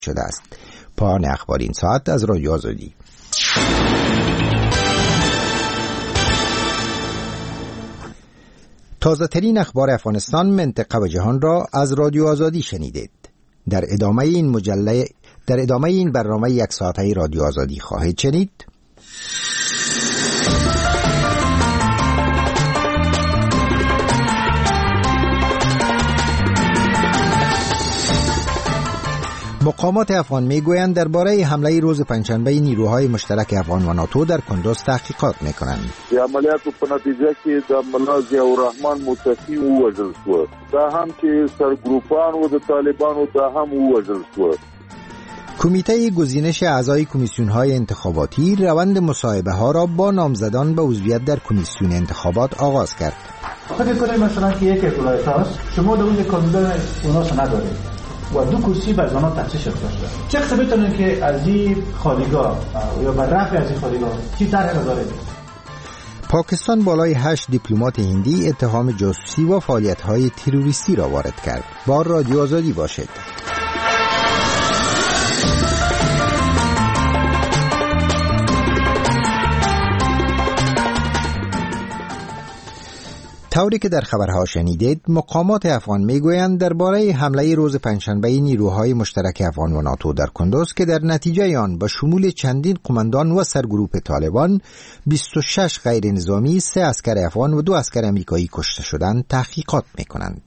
شده است. پایان اخبار این ساعت از رادیو آزادی. تازه ترین اخبار افغانستان، منطقه و جهان را از رادیو آزادی شنیدید. در ادامه این برنامه یک ساعته رادیو آزادی خواهید شنید. مقامات افغان میگویند درباره حمله روز پنجشنبه نیروهای مشترک افغان و ناتو در کندوز تحقیقات میکنند. د عملیاتو په نتیجه کې د ملا ضیاءالرحمن متقی ووژل شو. دا هم چې سرګروپان و د طالبانو دا هم ووژل شو. کمیته گزینش اعضای کمیسیون‌های انتخاباتی روند مصاحبه ها را با نامزدان به عضویت در کمیسیون انتخابات آغاز کرد. فکر کنید مثلا که یک ولایت است شما در اون کاندیدا اوناس ندارید و 2 کرسی به زنان تخصیص شده. چه قسم بتونن که از این خالیگاه یا بر رفع از این خالیگاه چی طرح داره؟ پاکستان بالای 8 دیپلمات هندی اتهام جاسوسی و فعالیت‌های تروریستی را وارد کرد. با رادیو آزادی باشد. طوری که در خبرها شنیدید، مقامات افغان میگویند درباره حمله روز پنجشنبه نیروهای مشترک افغان و ناتو در کندوز که در نتیجه آن با شمول چندین قماندان و سرگروپ طالبان 26 غیر نظامی، 3 عسکر افغان و 2 عسکر امریکایی کشته شدند تحقیقات میکنند.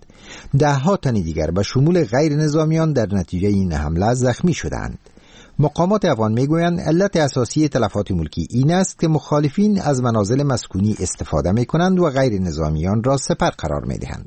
10 تن دیگر با شمول غیر نظامیان در نتیجه این حمله زخمی شدند. مقامات افغان میگویند علت اساسی تلفات ملکی این است که مخالفین از منازل مسکونی استفاده میکنند و غیر نظامیان را سپر قرار میدهند.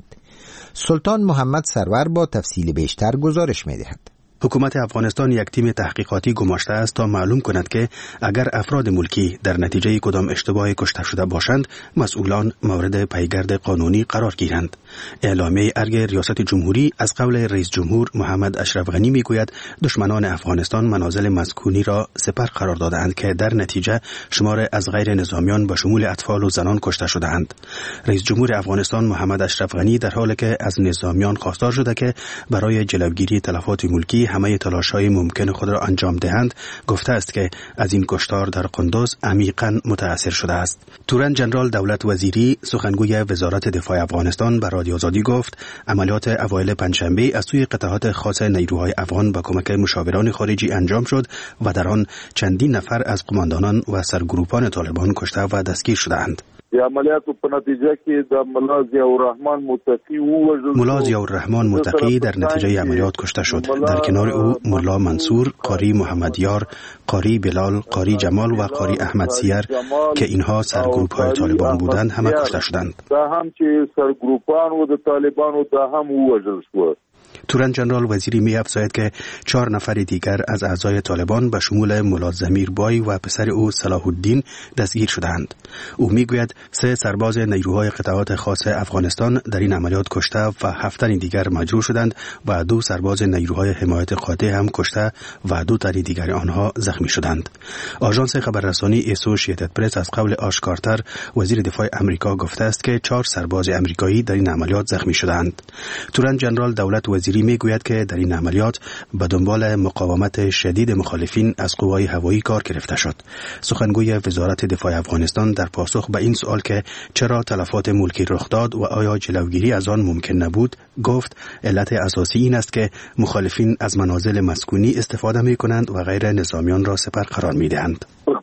سلطان محمد سرور با تفصیل بیشتر گزارش میدهد. حکومت افغانستان یک تیم تحقیقاتی گماشته است تا معلوم کند که اگر افراد ملکی در نتیجه کدام اشتباه کشته شده باشند، مسئولان مورد پیگرد قانونی قرار گیرند. اعلامیه ارگ ریاست جمهوری از قول رئیس جمهور محمد اشرف غنی میگوید دشمنان افغانستان منازل مسکونی را سپر قرار دادند که در نتیجه شمار از غیر نظامیان به شمول اطفال و زنان کشته شدهاند. رئیس جمهور افغانستان محمد اشرف غنی در حالی که از نظامیان خواستار شده که برای جلوگیری تلفات ملکی همه تلاش‌های ممکن خود را انجام دهند، گفته است که از این کشتار در قندوز عمیقاً متاثر شده است. تورن جنرال دولت وزیری سخنگوی وزارت دفاع افغانستان به رادیو آزادی گفت عملیات اوایل پنجشنبه از سوی قطعات خاص نیروهای افغان با کمک مشاوران خارجی انجام شد و در آن چندین نفر از قماندانان و سرگروپان طالبان کشته و دستگیر شدند. د عملیاتو په نتیجه کې د ملا ضیاءالرحمن متقی ووژل. ملا ضیاءالرحمن متقی در نتیجه عملیات کشته شد. در کنار او ملا منصور، قاری محمدیار، قاری بلال، قاری جمال و قاری احمد سیر که اینها سرگروپ‌های طالبان بودند همه کشته شدند. دا هم چې سرگروپان و د طالبانو دا هم ووژل شو. تورن جنرال وزیری می افزاید که 4 نفر دیگر از اعضای طالبان به شمول ملا ضمیر بای و پسر او صلاح الدین دستگیر شدند. او می گوید 3 سرباز نیروهای قطعات خاص افغانستان در این عملیات کشته و 7 تن دیگر مجروح شدند و 2 سرباز نیروهای حمایت قاطع هم کشته و 2 تن دیگر آنها زخمی شدند. آژانس خبررسانی اسوسییتد پرس از قول آش کارتر وزیر دفاع امریکا گفته است که 4 سرباز امریکایی در این عملیات زخمی شدند. تورن جنرال دولت وزیری میگوید که در این عملیات به دنبال مقاومت شدید مخالفین از قوای هوایی کار گرفته شد. سخنگوی وزارت دفاع افغانستان در پاسخ به این سوال که چرا تلفات ملکی رخ داد و آیا جلوگیری از آن ممکن نبود، گفت علت اساسی این است که مخالفین از منازل مسکونی استفاده می کنند و غیر نظامیان را سپر قرار می دهند.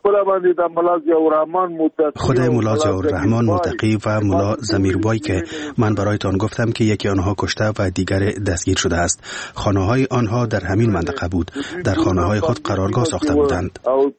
خود ملا ضیاءالرحمن متقی و ملا ضمیربای که من برایتان گفتم که یکی آنها کشته و دیگر دستگیر شده است. خانه‌های آنها در همین منطقه بود. در خانه‌های خود قرارگاه ساخته بودند.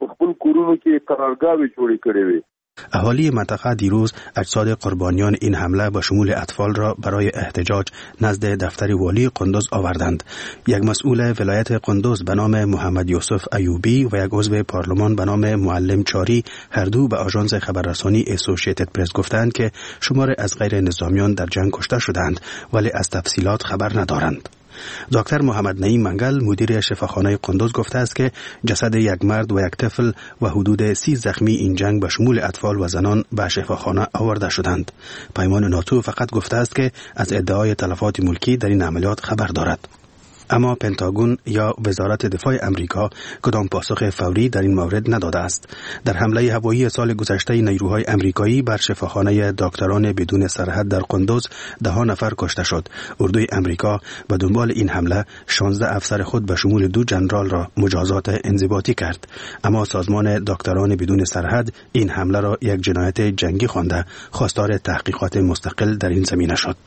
اهالی منطقه دیروز اجساد قربانیان این حمله با شمول اطفال را برای احتجاج نزد دفتر والی قندوز آوردند. یک مسئول ولایت قندوز به نام محمد یوسف ایوبی و یک عضو پارلمان به نام معلم چاری هر دو به آژانس خبررسانی اسوسییتد پرس گفتند که شمار از غیر نظامیان در جنگ کشته شدند ولی از تفصیلات خبر ندارند. دکتر محمد نعیم منگل مدیر شفاخانه قندوز گفته است که جسد یک مرد و یک طفل و حدود 30 زخمی این جنگ به شمول اطفال و زنان به شفاخانه آورده شدند. پیمان ناتو فقط گفته است که از ادعای تلفات ملکی در این عملیات خبر دارد. اما پنتاگون یا وزارت دفاع امریکا کدام پاسخ فوری در این مورد نداده است. در حمله هوایی سال گذشته نیروهای امریکایی بر شفاخانه دکتران بدون سرحد در قندوز 10 نفر کشته شد. اردوی امریکا به دنبال این حمله 16 افسر خود به شمول 2 ژنرال را مجازات انضباطی کرد. اما سازمان دکتران بدون سرحد این حمله را یک جنایت جنگی خوانده خواستار تحقیقات مستقل در این زمینه شد.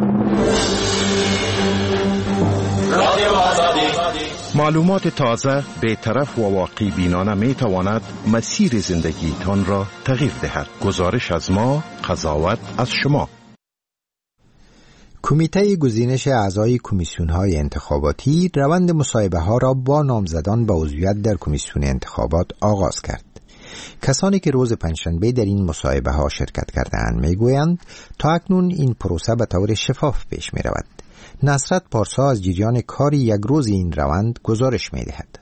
معلومات تازه، بی‌طرف و واقعی بینانه می تواند مسیر زندگی تان را تغییر دهد. گزارش از ما، قضاوت از شما. کمیته گزینش اعضای کمیسیون‌های انتخاباتی روند مصاحبه‌ها را با نامزدان به عضویت در کمیسیون انتخابات آغاز کرد. کسانی که روز پنجشنبه در این مصاحبه‌ها شرکت کرده‌اند می‌گویند تا اکنون این پروسه به طور شفاف پیش می‌رود. نصرت پارسا از جریان کار یک روز این روند گزارش می‌دهد.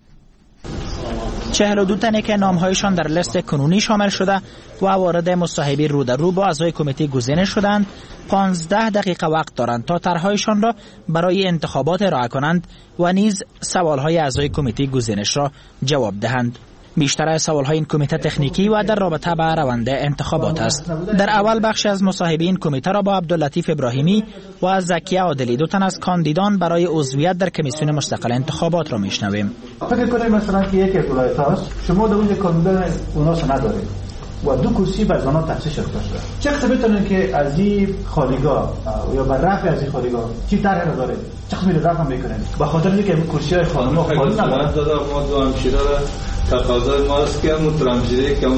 42 تنی که نامهایشان در لیست کنونی شامل شده و وارد مصاحبه رو در رو با اعضای کمیته گزینش شدند 15 دقیقه وقت دارند تا طرحهایشان را برای انتخابات ارائه کنند و نیز سوالهای اعضای کمیته گزینش را جواب دهند. بیشتر سوالهای این کمیته تکنیکی و در رابطه با روند انتخابات است. در اول بخش از مصاحبه این کمیته را با عبداللطیف ابراهیمی و زکیه عادلی 2 تن از کاندیدان برای عضویت در کمیسیون مستقل انتخابات را میشنویم. فکر کنید مثلا که یک ولایت هست شما در اونجا کاندیدان اوناس ندارید و 2 کرسی به آنها تخصیص شده. چه قسم بتونن که از این خالیگاه یا بر رفع از این خالیگاه چی طرح دارید؟ چه قسمی رفع میکنن؟ به خاطر اینکه کرسی‌های خانم‌ها خالی ندارن. ما دو همشیره تقاضای ماست که مترمجیری که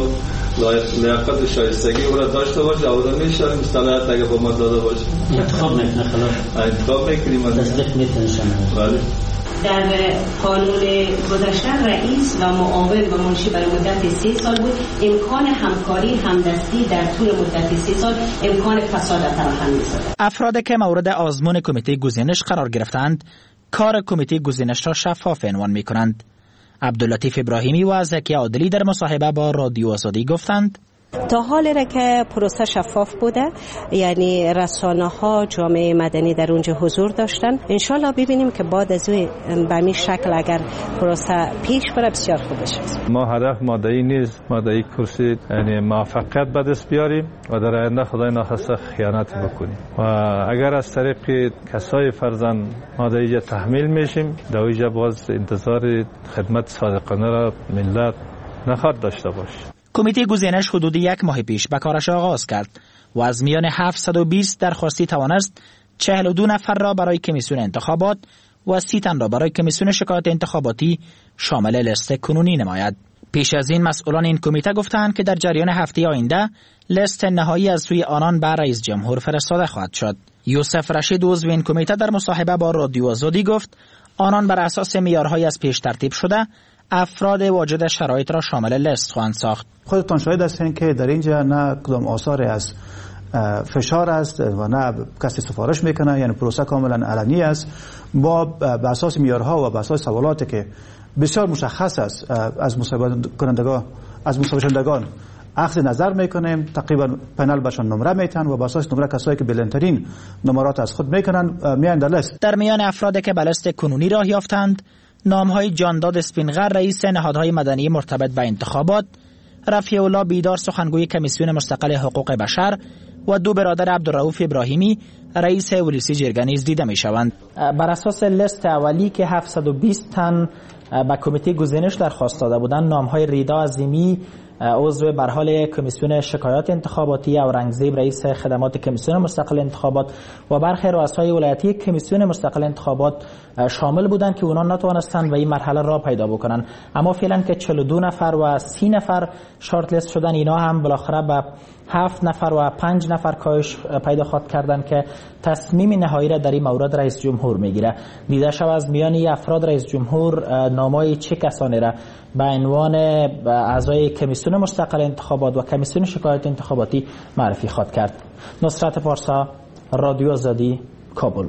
لیاقت شایستگی او را داشته باشه آوردن میشه مصطلحات اگه با ما داده باشه انتخاب میکنه خلاص انتخاب میکنیم تصدیق میکنه بله. در قانون گذشته رئیس و معاون و منشی برای مدت 3 سال بود. امکان همکاری همدستی در طول مدت 3 سال امکان فساد فراهم می‌سازد. افرادی که مورد آزمون کمیته گزینش قرار گرفتند کار کمیته گزینش را شفاف عنوان می‌کنند. عبداللطیف ابراهیمی و زکیه عادلی در مصاحبه با رادیو آزادی گفتند تا حالی را که پروسه شفاف بوده، یعنی رسانه‌ها، جامعه مدنی در اونجا حضور داشتن، انشالله ببینیم که بعد از به همین شکل اگر پروسه پیش بره بسیار خوب بشه. ما هدف ماده‌ای نیست، ماده‌ای کرسی یعنی موفقیت به دست بیاریم و در آینده خدای نخواسته خیانت بکنیم و اگر از طریق کسای فرزن ماده‌ای تحمیل میشیم در اینجا باز انتظار خدمت صادقانه را ملت نخواهد داشته باشه. کمیته گزینش حدود 1 ماه پیش به کارش آغاز کرد و از میان 720 درخواستی توانست 42 نفر را برای کمیسیون انتخابات و 30 تن را برای کمیسیون شکایات انتخاباتی شامل لیست کنونی نماید. پیش از این مسئولان این کمیته گفتند که در جریان هفته آینده لیست نهایی از سوی آنان به رئیس جمهور فرستاده خواهد شد. یوسف رشید عضو این کمیته در مصاحبه با رادیو آزادی گفت آنان بر اساس معیارهای از پیش ترتیب شده افراد واجد شرایط را شامل لیست خواهند ساخت. خودتان شاهد هستین که در اینجا نه کدام آثار از فشار است و نه کسی سفارش میکنه، یعنی پروسه کاملا علنی است. با به اساس معیارها و به اساس سوالاتی که بسیار مشخص است از مصاحبه شدگان اخذ نظر میکنیم. تقریبا پنل بهشان نمره میتن و با اساس نمره کسایی که بلندترین نمرات از خود میکنن میان در لیست. در میان افرادی که به لیست کنونی راه یافتند نامهای جانداد اسپینغر رئیس نهادهای مدنی مرتبط به انتخابات، رفیع الله بیدار سخنگوی کمیسیون مستقل حقوق بشر و 2 برادر عبدالرؤوف ابراهیمی رئیس ولسی جرگه نیز دیده می شوند. بر اساس لیست اولی که 720 تن به کمیته گزینش درخواست داده بودند، نامهای ریدا عظیمی عضو به حال کمیسیون شکایات انتخاباتی، اورنگزیب رئیس خدمات کمیسیون مستقل انتخابات و برخی رؤسای ولایتی کمیسیون مستقل انتخابات شامل بودند که اونا نتوانستند و این مرحله را پیدا بکنن. اما فعلا که 42 نفر و 30 نفر شارت لیست شدن، اینا هم بالاخره به 7 نفر و 5 نفر کاهش پیدا خواهد کردن که تصمیم نهایی را در این مورد رئیس جمهور میگیره. دیده شود از میان افراد رئیس جمهور نامای چه کسانی را به عنوان اعضای کمیسیون مستقل انتخابات و کمیسیون شکایات انتخاباتی معرفی خواهد کرد. نصرت پارسا، رادیو آزادی، کابل.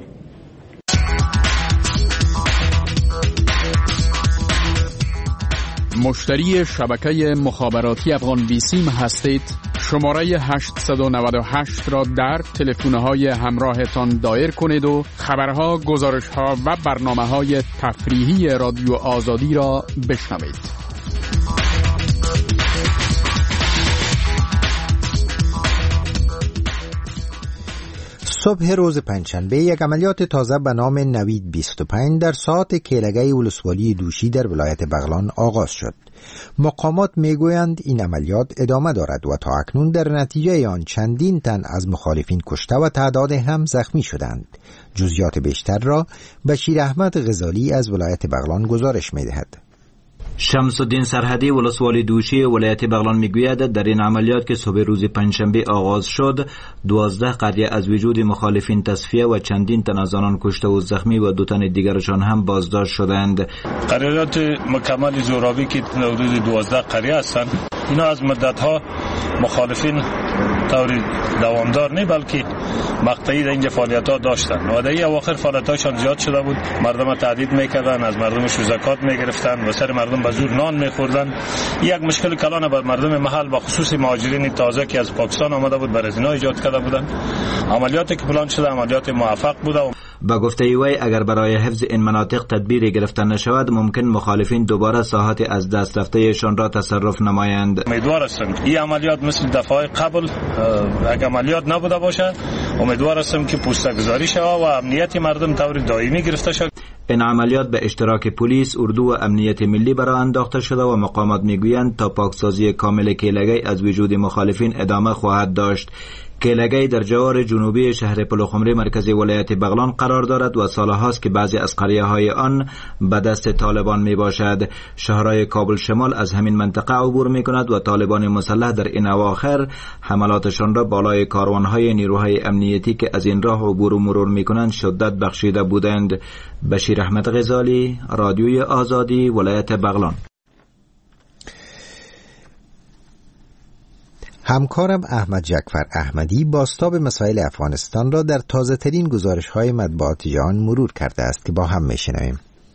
مشتری شبکه مخابراتی افغان بیسیم هستید؟ شماره 898 را در تلفن‌های همراهتان دایر کنید و خبرها، گزارش‌ها و برنامه‌های تفریحی رادیو آزادی را بشنوید. صبح روز پنجشنبه یک عملیات تازه به نام نوید 25 در ساحات کیلگی ولسوالی دوشی در ولایت بغلان آغاز شد. مقامات میگویند این عملیات ادامه دارد و تا اکنون در نتیجه آن چندین تن از مخالفین کشته و تعداد هم زخمی شدند. جزئیات بیشتر را بشیر احمد غزالی از ولایت بغلان گزارش میدهد. شمس الدین سرحدی ولسوالی دوشی ولایت بغلان میگوید در این عملیات که صبح روز پنجشنبه آغاز شد 12 قریه از وجود مخالفین تصفیه و چندین تن از آنان کشته و زخمی و 2 تن دیگرشان هم بازداشت شدند. قریات مکمل زورابی که حدود 12 قریه هستند، اینا از مدت‌ها مخالفین طوری دوامدار نه بلکه مقطعی در اینجا فعالیت‌ها داشتن و در این اواخر فعالیت‌هاشان زیاد شده بود. مردم تهدید می‌کردن، از مردمش زکات می‌گرفتن و سر مردم به زور نان می‌خوردن. یک مشکل کلان بر مردم محل و خصوص مهاجرین تازه که از پاکستان آمده بود برای اینا ایجاد کرده بودن. عملیاتی که پلان شده عملیات موفق بوده. با گفته وی اگر برای حفظ این مناطق تدبیری گرفته نشود ممکن مخالفین دوباره ساحات از دست رفتهشان را تصرف نمایند. امیدوار هستم این عملیات مثل دفعه قبل اگر عملیات نبوده باشه، امیدوار هستم که پوستگذاری شود و امنیت مردم طور دائمی گرفته شود. این عملیات به اشتراک پلیس، اردو و امنیت ملی برای انداخته شده و مقامات میگویند تا پاکسازی کامل کیلگی از وجود مخالفین ادامه خواهد داشت. کیلگی در جوار جنوبی شهر پلوخمری مرکزی ولایت بغلان قرار دارد و سالهاست که بعضی از قریه‌های آن به دست طالبان می باشد. شهرهای کابل شمال از همین منطقه عبور می کند و طالبان مسلح در این اواخر حملاتشان را بالای کاروانهای نیروهای امنیتی که از این راه عبور و مرور می کنند شدت بخشیده بودند. بشیر احمد غزالی، رادیوی آزادی، ولایت بغلان. همکارم احمد جعفر احمدی بازتاب مسائل افغانستان را در تازه ترین گزارش‌های مطبوعاتی آن مرور کرده است که با هم می‌شنویم.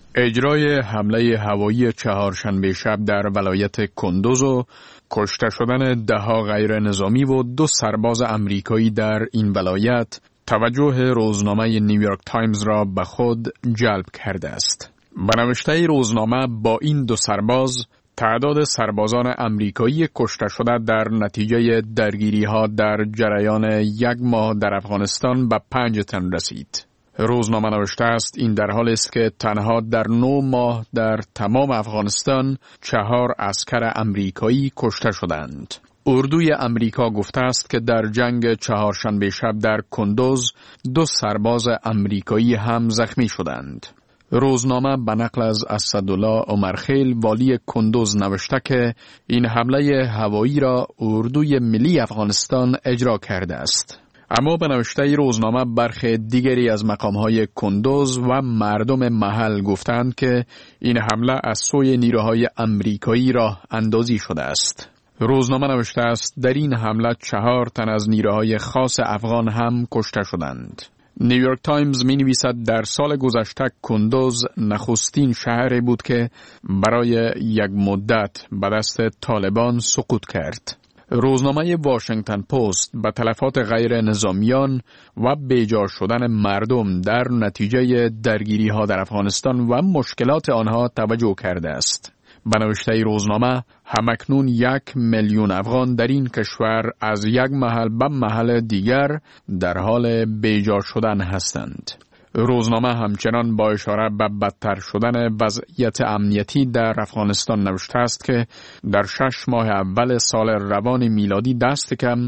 اجرای حمله هوایی چهارشنبه شب در ولایت کندوز و کشته شدن 10 غیر نظامی و 2 سرباز امریکایی در این ولایت توجه روزنامه نیویورک تایمز را به خود جلب کرده است. به نوشته روزنامه با این 2 سرباز تعداد سربازان امریکایی کشته شده در نتیجه درگیری‌ها در جریان 1 ماه در افغانستان به 5 تن رسید. روزنامه نوشته است این در حالی است که تنها در 9 ماه در تمام افغانستان 4 عسکر امریکایی کشته شدند. اردوی امریکا گفته است که در جنگ چهارشنبه شب در کندوز 2 سرباز امریکایی هم زخمی شدند. روزنامه به نقل از اسدالله عمرخیل والی کندوز نوشته که این حمله هوایی را اردوی ملی افغانستان اجرا کرده است. اما به نوشته روزنامه برخی دیگری از مقامهای کندوز و مردم محل گفتند که این حمله از سوی نیروهای امریکایی راه اندازی شده است. روزنامه نوشته است در این حمله 4 تن از نیروهای خاص افغان هم کشته شدند. نیویورک تایمز می نویسد در سال گذشته کندوز نخستین شهری بود که برای یک مدت به دست طالبان سقوط کرد. روزنامه واشنگتن پست به تلفات غیر نظامیان و بیجا شدن مردم در نتیجه درگیری ها در افغانستان و مشکلات آنها توجه کرده است. به نوشته روزنامه همکنون 1 میلیون افغان در این کشور از یک محل به محل دیگر در حال بیجا شدن هستند. روزنامه همچنان با اشاره به بدتر شدن وضعیت امنیتی در افغانستان نوشته است که در 6 ماه اول سال روان میلادی دست کم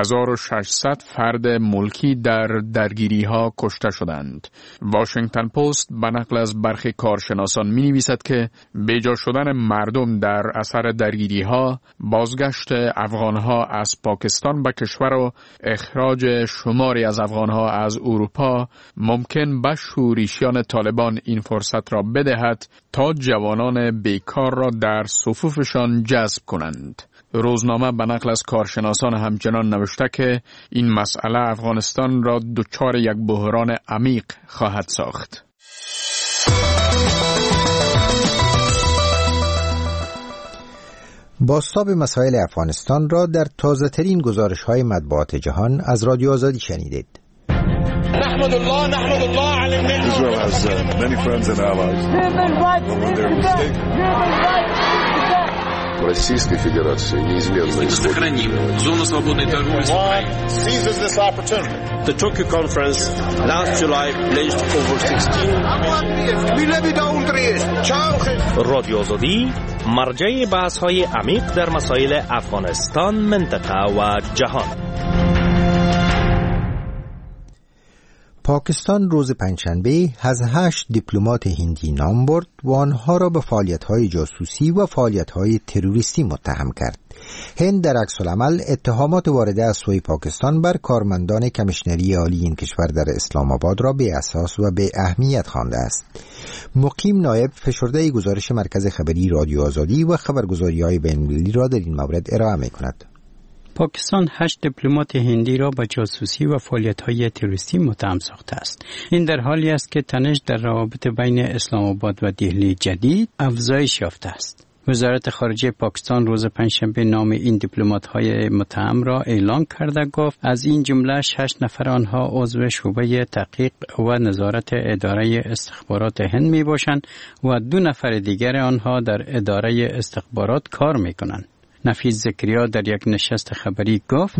1600 فرد ملکی در درگیری ها کشته شدند. واشنگتن پست به نقل از برخی کارشناسان می نویسد که بیجا شدن مردم در اثر درگیری ها، بازگشت افغان ها از پاکستان به کشور و اخراج شماری از افغان ها از اروپا ممکن به شورشیان طالبان این فرصت را بدهد تا جوانان بیکار را در صفوفشان جذب کنند. روزنامه به نقل از کارشناسان همچنان نوشته که این مسئله افغانستان را دچار یک بحران عمیق خواهد ساخت. بازتاب مسائل افغانستان را در تازه ترین گزارش های مطبوعات جهان از رادیو آزادی شنیدید. نحمد الله علی النعمة. Israel has many friends and allies. Российской Федерации неизменно сохраним зону свободной торговли с Украиной. Seizes this opportunity. The Tokyo conference last July pledged over 16 رادیو آزادی مرجع بحث‌های عمیق در مسائل افغانستان، منطقه و جهان. پاکستان روز پنجشنبه از 8 دیپلمات هندی نام برد و آنها را به فعالیت‌های جاسوسی و فعالیت‌های تروریستی متهم کرد. هند در عکس العمل اتهامات وارده از سوی پاکستان بر کارمندان کمیشنری عالی این کشور در اسلام آباد را بی اساس و بی اهمیت خوانده است. مقیم نایب فشرده گزارش مرکز خبری رادیو آزادی و خبرگزاری‌های بین‌المللی را در این مورد ارائه می‌کند. پاکستان 8 دیپلمات هندی را با جاسوسی و فعالیت‌های تروریستی متهم ساخته است. این در حالی است که تنش در روابط بین اسلام آباد و دهلی جدید افزایش یافته است. وزارت خارجه پاکستان روز پنجشنبه نام این دیپلمات‌های متهم را اعلام کرده گفت از این جمله 6 نفر آنها عضو شعبه تحقیق و نظارت اداره استخبارات هند میباشند و 2 نفر دیگر آنها در اداره استخبارات کار میکنند. نفیس زکریا در یک نشست خبری گفت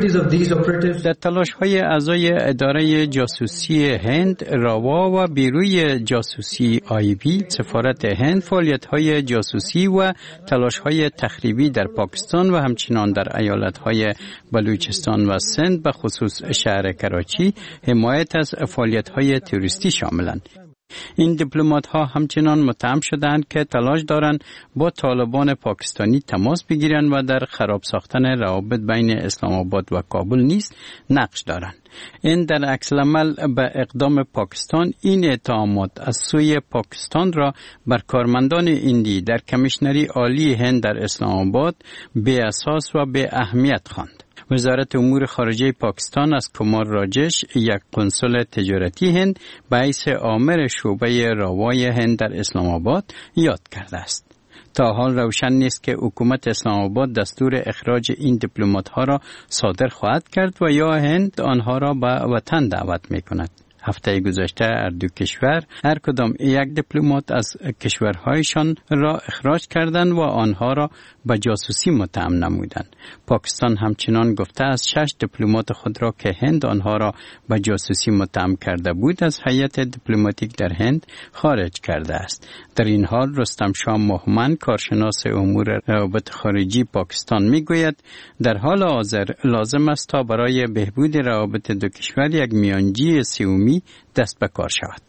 در تلاش‌های اعضای اداره جاسوسی هند راوا و بیروی جاسوسی آیبی سفارت هند فعالیت‌های جاسوسی و تلاش‌های تخریبی در پاکستان و همچنان در ایالت‌های بلوچستان و سند به خصوص شهر کراچی حمایت از فعالیت‌های تروریستی شاملند. این دیپلمات ها همچنان متهم شدند که تلاش دارند با طالبان پاکستانی تماس بگیرند و در خراب ساختن روابط بین اسلام آباد و کابل نیز نقش دارند. این در عکس العمل به اقدام پاکستان این اتهامات از سوی پاکستان را بر کارمندان هندی در کمیشنری عالی هند در اسلام آباد بی اساس و بی اهمیت خواند. وزارت امور خارجه پاکستان از کمار راجش یک کنسول تجارتی هند به حیث آمر شعبه راوای هند در اسلام آباد یاد کرده است. تا حال روشن نیست که حکومت اسلام آباد دستور اخراج این دیپلمات ها را صادر خواهد کرد و یا هند آنها را به وطن دعوت می کند. هفته گذشته هر دو کشور هر کدام یک دیپلمات از کشورهایشان را اخراج کردند و آنها را به جاسوسی متهم نمودند. پاکستان همچنان گفته از 6 دیپلمات خود را که هند آنها را به جاسوسی متهم کرده بود از هیئت دیپلماتیک در هند خارج کرده است. در این حال رستم شاه مهمن کارشناس امور روابط خارجی پاکستان میگوید در حال حاضر لازم است تا برای بهبود روابط دو کشور یک میانجی سومی دست به کار شود.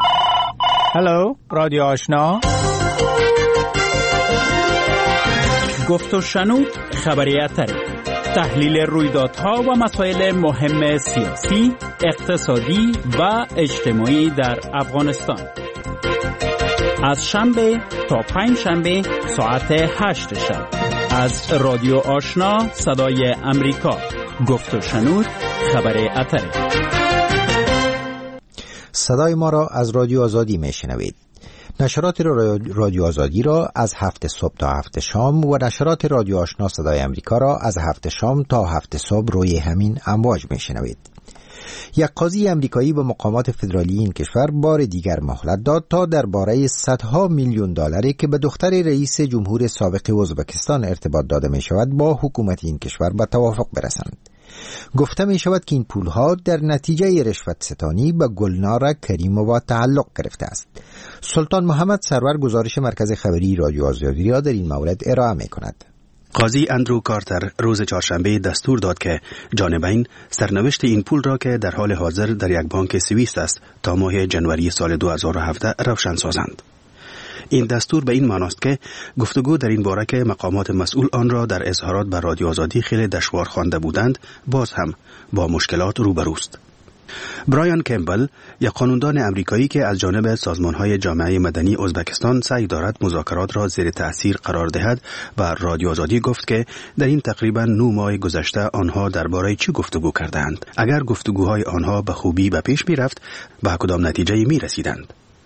هلو رادیو آشنا، گفت و شنود خبریت تحلیل رویدادها و مسائل مهم سیاسی، اقتصادی و اجتماعی در افغانستان از شنبه تا پنجشنبه ساعت 8 شب از رادیو آشنا صدای امریکا. گفت و شنود خبر اتره. صدای ما را از رادیو آزادی میشنوید. نشرات رادیو آزادی را از 7 صبح تا 7 شام و نشرات رادیو آشنا صدای امریکا را از 7 شام تا 7 صبح روی همین امواج میشنوید. یک قاضی امریکایی به مقامات فدرالی این کشور بار دیگر مهلت داد تا درباره صدها میلیون دلاری که به دختر رئیس جمهور سابق ازبکستان ارتباط داده می شود با حکومت این کشور به توافق برسند. گفته می شود که این پولها در نتیجه رشوت ستانی به گلنار کریمووا تعلق گرفته است. سلطان محمد سرور گزارش مرکز خبری رادیو آزادی را در این مورد ارائه می کند. قاضی اندرو کارتر روز چهارشنبه دستور داد که جانبین سرنوشت این پول را که در حال حاضر در یک بانک سوئیس است تا ماه جنوری سال 2017 روشن سازند. این دستور به این معنی است که گفتگو در این باره که مقامات مسئول آن را در اظهارات بر رادیو آزادی خیلی دشوار خوانده بودند باز هم با مشکلات روبروست. برایان کمبل یک قانوندان امریکایی که از جانب سازمان‌های جامعه مدنی ازبکستان سعی دارد مذاکرات را زیر تأثیر قرار دهد و رادیو آزادی گفت که در این تقریباً 9 ماه گذشته آنها درباره چه گفتگو کردند. اگر گفتگوهای آنها به خوبی به پیش می‌رفت به کدام نتیجه می‌رسیدند.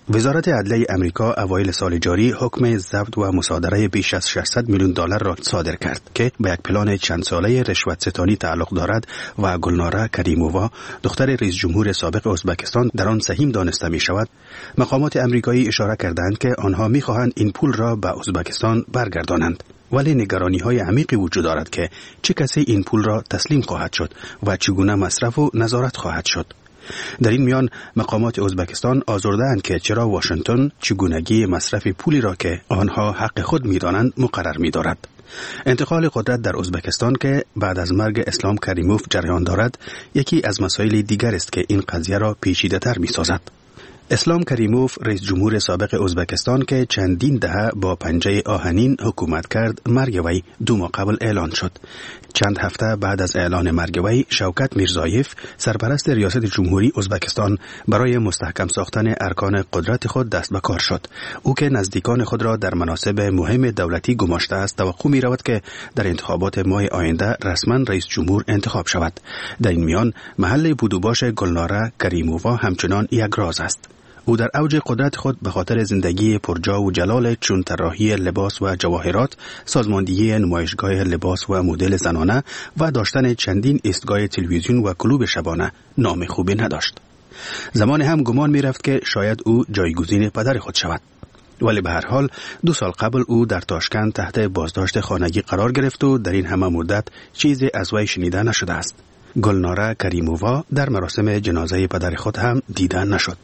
وزارت عدلیه امریکا اوایل سال جاری حکم ضبط و مصادره بیش از 600 میلیون دلار را صادر کرد که به یک پلان چند ساله رشوت ستانی تعلق دارد و گلناره کریمووا دختر رئیس جمهور سابق ازبکستان در آن سهیم دانسته می شود. مقامات امریکایی اشاره کردند که آنها می خواهند این پول را به ازبکستان برگردانند، ولی نگرانی های عمیقی وجود دارد که چه کسی این پول را تسلیم خواهد شد و چگونه مصرف و نظارت خواهد شد. در این میان مقامات ازبکستان آزرده‌اند که چرا واشنگتن چگونگی مصرف پولی را که آنها حق خود می‌دانند مقرر می‌دارد. انتقال قدرت در ازبکستان که بعد از مرگ اسلام کریموف جریان دارد، یکی از مسائل دیگر است که این قضیه را پیچیده‌تر می‌سازد. اسلام کریموف رئیس جمهور سابق ازبکستان که چندین دهه با پنجه آهنین حکومت کرد، مرگ وی 2 ماه قبل اعلان شد. چند هفته بعد از اعلان مرگ وی، شوکت میرزایف سرپرست ریاست جمهوری ازبکستان برای مستحکم ساختن ارکان قدرت خود دست به کار شد. او که نزدیکان خود را در مناصب مهم دولتی گماشته است، توقع می رود که در انتخابات ماه آینده رسما رئیس جمهور انتخاب شود. در این میان محل بودوباش گلناره کریمووا همچنان یک راز است. او در اوج قدرت خود به خاطر زندگی پرجا و جلال چون طراحی لباس و جواهرات، سازماندهی نمایشگاه لباس و مدل زنانه و داشتن چندین ایستگاه تلویزیون و کلوب شبانه نام خوبی نداشت. زمان هم گمان می رفت که شاید او جایگزین پدر خود شود. ولی به هر حال 2 سال قبل او در تاشکند تحت بازداشت خانگی قرار گرفت و در این همه مدت چیزی از وی شنیده نشده است. گلناره کریمووا در مراسم جنازه پدر خود هم دیده نشد.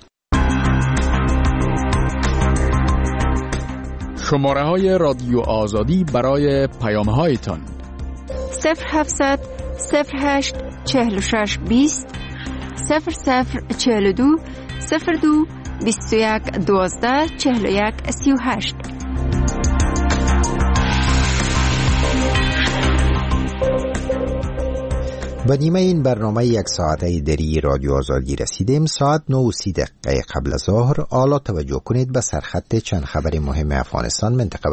شماره های رادیو آزادی برای پیام هایتان 0700 08 46 20 0042 02 21 12 41 38. به نیمه این برنامه 1 ساعته دری رادیو آزادی رسیدیم. ساعت 9:30 قبل از ظهر. حالا توجه کنید به سرخط چند خبر مهم افغانستان، منطقه